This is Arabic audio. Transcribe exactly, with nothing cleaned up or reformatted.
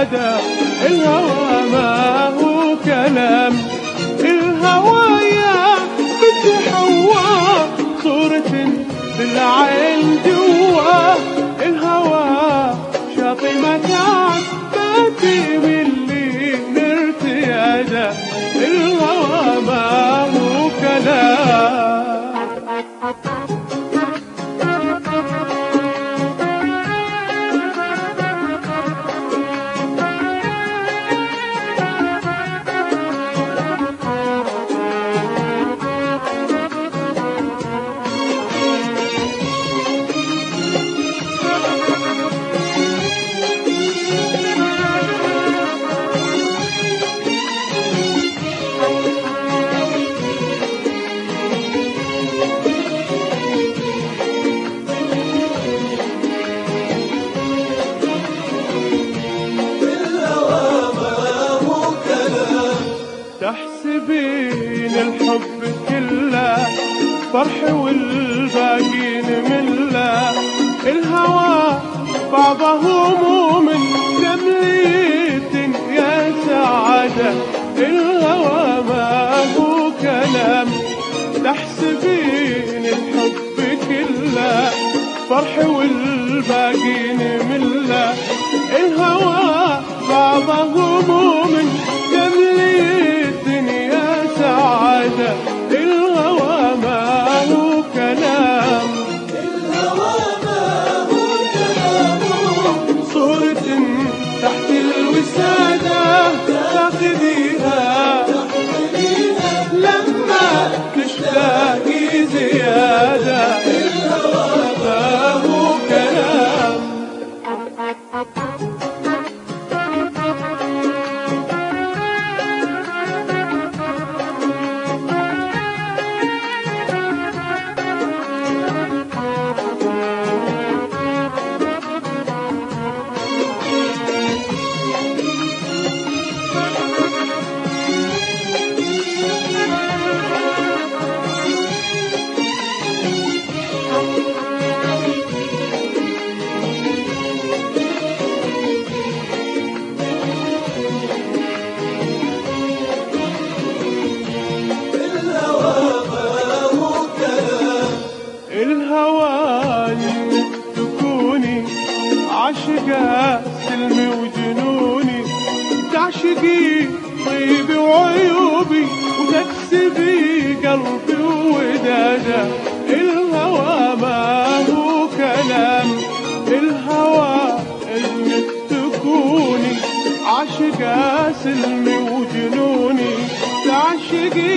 زيادة. الهوى ما هو كلام، الهوى يا بنت حوا صورة بالعين جوا. الهوى شاطئ متاع باتي واللي نرتياده. الهوى ما هو كلام. تحسبين الحب كله فرح والباقين مله. الهوى بعضه هموم تمليت يا سعادة. الهوى ما هو كلام، تحسبين الحب كله فرح والباقين مله. الهوى بعضه هموم تمليت يا سعادة. الهوى ما هو كلام، الهوى ما هو كلام. صورة تحت الوسادة تاخذيها لما تشتاقي زيادة. الهوى ما هو كلام. الهوى تكوني عاشقة سلمي وجنوني، تعشقي طيبي وعيوبي وتكسبي قلبي وودادة. الهوى ما هو كلام، الهوى انك تكوني عاشقة سلمي وجنوني، تعشقي